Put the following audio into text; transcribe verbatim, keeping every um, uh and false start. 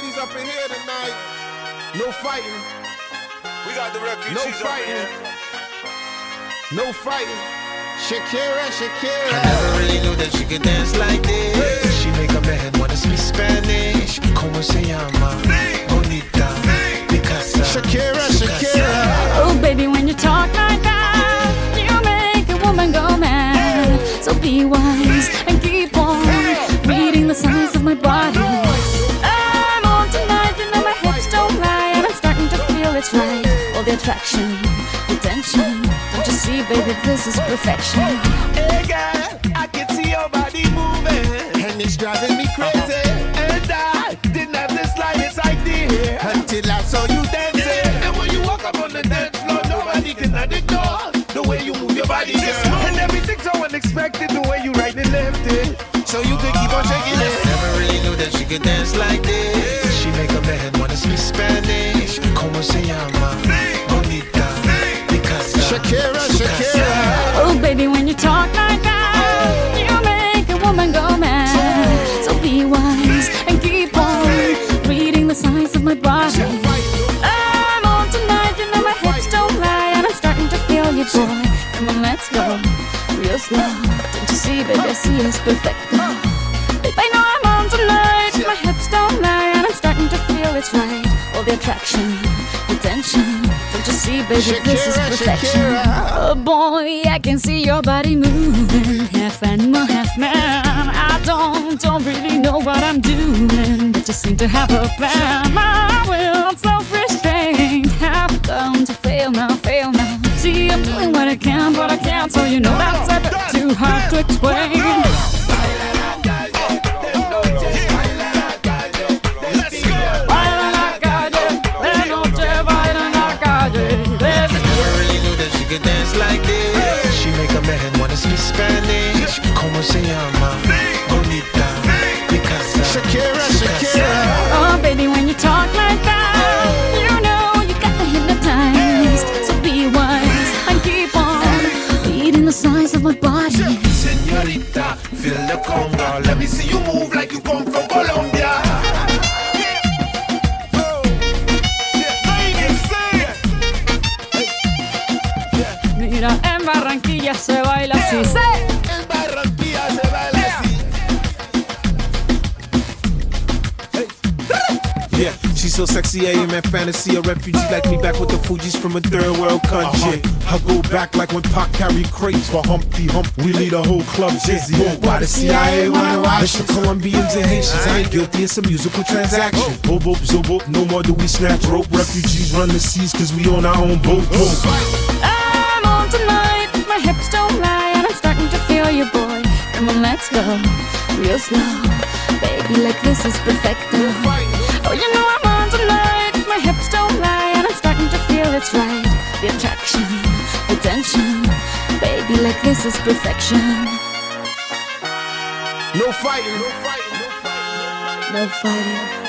refugees up in here tonight. No fighting. We got the refugees No up in fighting. here. No fighting. Shakira, Shakira. I never really knew that she could dance like this. Hey. She make a man wanna speak Spanish. Como se llama? Sí. Bonita. Sí. Picasa. Shakira, Su Shakira. casa. Oh baby, when you talk like that, you make a woman go mad. So be wise and keep on reading the signs of my body. I'm on tonight, you know my hips don't lie, and I'm starting to feel it's right. All the attraction, the tension. Don't you see, baby, this is perfection. Hey girl, I can see your body moving, And it's driving me crazy. and I didn't have the slightest idea Until I saw you dancing. And when you walk up on the dance floor, nobody can ignore the way you move your body, girl. And everything's so unexpected, the way you right and left it. So you could keep on shaking it. Never really knew that she could dance like this. She make a man wanna speak Spanish. Como se llama? Bonita. Picasa. Shakira, Su casa. Shakira. Oh baby, when you talk like that, you make a woman go mad. So be wise and keep on reading the signs of my body. I'm on tonight, you know my hips don't lie, and I'm starting to feel you, boy. Come on, let's go real slow. Don't you see, baby, I see it's perfect. Babe, I know I'm on tonight. My hips don't lie, and I'm starting to feel it's right. All the attraction, the tension. Don't you see, baby, this is Shakira, perfection. Shakira. Oh boy, I can see your body moving, half animal, half man. I don't, don't really know what I'm doing, but just seem to have a plan. My will, self-restraint, have come to fail now, fail now. See, I'm doing what I can, but I can't, so you know that's a bit too hard to explain. Let's go. Baila en la calle, de noche baila en la calle. Let's Never really knew that she could dance like this. She make a man wanna speak Spanish. Como se llama? Bonita. Picasa. Shakira, Su Shakira. casa. Oh, baby, when you talk like that, you know you got me hypnotized. So be wise and keep on reading the signs of my body. Señorita, feel the conga. Let me see you move like you come from Colombia. Mira, en Barranquilla se baila así. ¡Sí! En Barranquilla se baila así. Yeah, she's so sexy, I am in fantasy. A refugee like me back with the Fugees from a third world country. I go back like when Pac carried crates for Humpty Hump. We lead a whole club dizzy. Why the C I A wanna watch? It's the Colombians and Haitians. I ain't guilty, it's a musical transaction. Boop, boop, zo, boop, no more do we snatch rope. Refugees run the seas cause we on our own boat. I'm on tonight, my hips don't lie, and I'm starting to feel you, boy. Come on, let's go real slow. Baby, like this is perfecto. Oh, you know I'm on tonight, my hips don't lie, and I'm starting to feel it's right. The attraction, the tension. Baby, like this is perfection. No fighting. No fighting. No fighting. No fighting.